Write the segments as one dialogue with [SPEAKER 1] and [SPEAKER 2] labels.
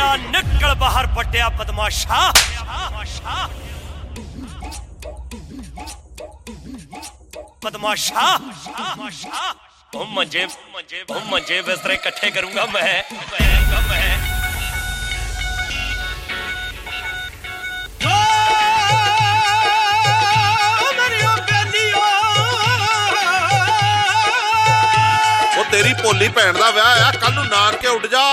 [SPEAKER 1] नौकरा निकल बाहर पटिया बदमाशा बदमाशा मंजे बिस्तरे इकट्ठे करूंगा मैं
[SPEAKER 2] तेरी भोली भैन दा विआह आ कल नूं नानके उड़ जा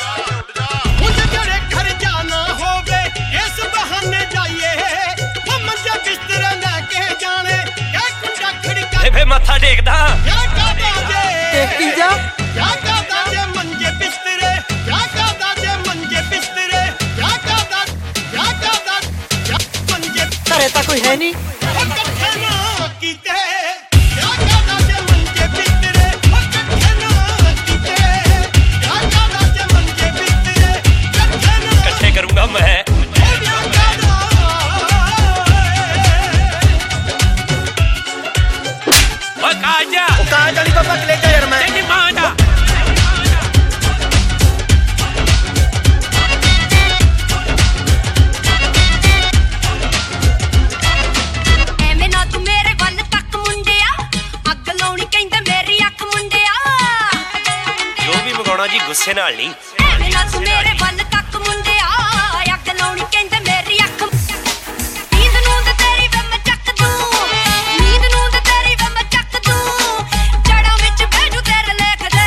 [SPEAKER 3] घर जाना होवे इस बहाने जाइए मंजे बिस्तर लेके जाने क्या कुंडा खड़का
[SPEAKER 1] फे मत्था टेकदा
[SPEAKER 3] क्या कादा जे
[SPEAKER 4] टेकी जा
[SPEAKER 3] क्या कादा जे मंजे बिस्तरे क्या कादा जे मंजे बिस्तरे क्या कादा मंजे
[SPEAKER 4] घरे तां कोई है नहीं
[SPEAKER 3] इकट्ठे ना कीते क्या कादा जे मंजे बिस्तरे इकट्ठे ना कीते क्या कादा जे मंजे बिस्तरे
[SPEAKER 1] इकट्ठे करूंगा मैं
[SPEAKER 4] काजली पापा ले जा यार मैं
[SPEAKER 1] तेरी मां दा
[SPEAKER 5] ਐਵੇਂ ਨਾ ਤੂੰ ਮੇਰੇ ਵੱਲ ਤੱਕ ਮੁੰਡਿਆ ਅੱਗ ਲਾਉਣੀ ਕਹਿੰਦਾ ਮੇਰੀ ਅੱਖ ਮੁੰਡਿਆ
[SPEAKER 1] ਜੋ ਵੀ ਮਗਾਉਣਾ ਜੀ ਗੁੱਸੇ ਨਾਲ ਨਹੀਂ
[SPEAKER 5] ਐਵੇਂ ਨਾ ਤੂੰ ਮੇਰੇ ਵੱਲ ਤੱਕ ਮੁੰਡਿਆ ਅੱਗ ਲਾਉਣੀ ਕਹਿੰਦਾ ਮੇਰੀ ਅੱਖ ਨੀਂਦ ਨੂੰ ਤੇ ਤੇਰੀ ਵੇ ਮੈਂ ਚੱਕ ਦੂੰ ਨੀਂਦ ਨੂੰ ਤੇ ਤੇਰੀ ਵੇ ਮੈਂ ਚੱਕ ਦੂੰ ਜੜਾਂ ਵਿੱਚ ਬੈਠੂ ਤੇਰੇ ਲੇਖ ਦੇ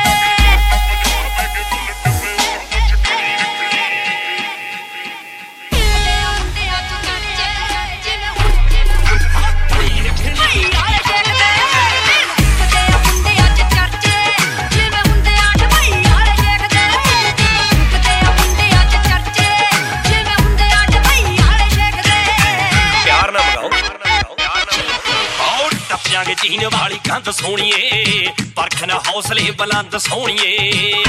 [SPEAKER 5] ਮੁੰਡਿਆਂ ਤੋਂ ਕੱਚੇ ਜਿਵੇਂ
[SPEAKER 1] जीन वाली कंध सोनिए परखन हौसले बुलंद सोनिए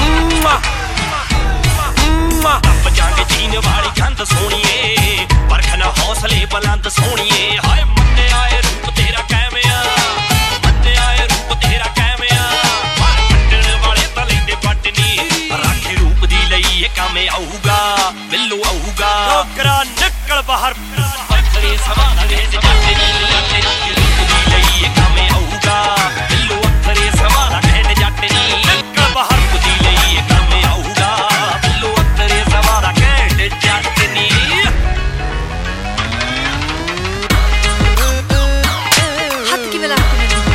[SPEAKER 1] टप जांगे जीन वाली कंध सोनिए परखन हौसले बुलंद सोनिए हाय मन्ने आए रूप तेरा कैमिया मन्ने आए रूप तेरा कैमिया पर कट्टण वाले तां लैंदे पटनी राखे रूप दी लई ये काम आऊगा बिल्लू आऊगा नौकरा निकल बाहर अखरे सवाल वे जटनी रूप दी लई ये काम आऊगा बिल्लू अखरे सवाल कहण जटनी निकल बाहर रूप दी लई ये काम आऊगा बिल्लू अखरे सवाल कहण जटनी
[SPEAKER 5] हाथ की मिला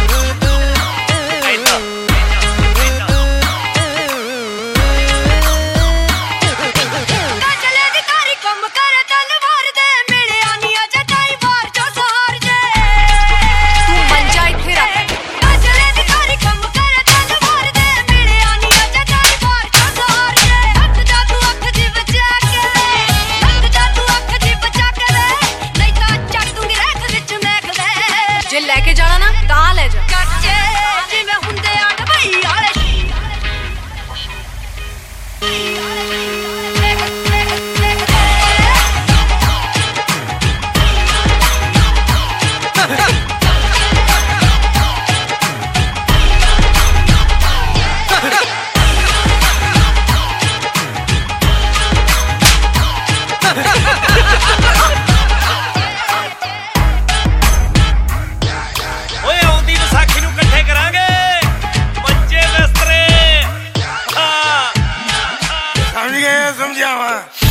[SPEAKER 5] लेके जाना ना कहाँ ले जा कच्चे जिवें हुंदे आ ढबई वाले
[SPEAKER 3] समझावा